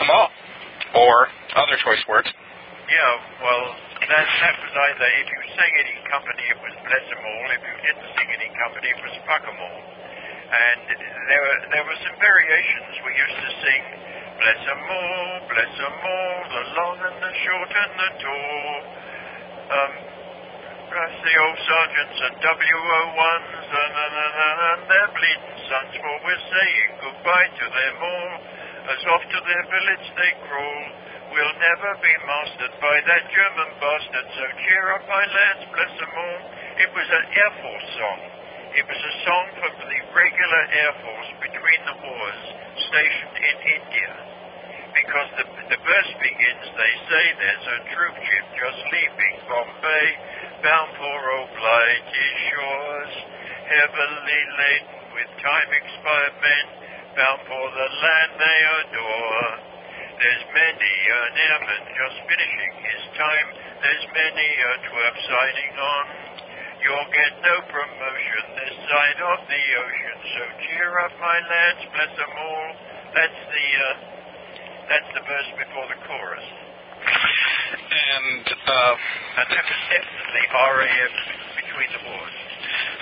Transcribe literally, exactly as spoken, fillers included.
them all, or other choice words. Yeah, well, that, that was either, if you sang it in company, it was bless 'em all. If you didn't sing it in company, it was fuck 'em all. And there were, there were some variations. We used to sing, bless 'em all, bless 'em all, the long and the short and the tall. Um, bless the old sergeants and W O ones and, and, and, and their bleeding sons, for we're saying goodbye to them all. As off to their billets they crawl. We'll never be mastered by that German bastard, so cheer up, my lads, bless 'em all. It was an Air Force song. It was a song for the regular Air Force between the wars stationed in India. Because the, the verse begins, they say there's a troop ship just leaving Bombay, bound for oblighted shores, heavily laden with time-expired men, bound for the land they adore. There's many an airman just finishing his time, there's many a twerp signing on. You'll get no promotion this side of the ocean, so cheer up, my lads, bless 'em all. That's the, uh, that's the verse before the chorus. And, uh... And that was definitely R A F between the wars.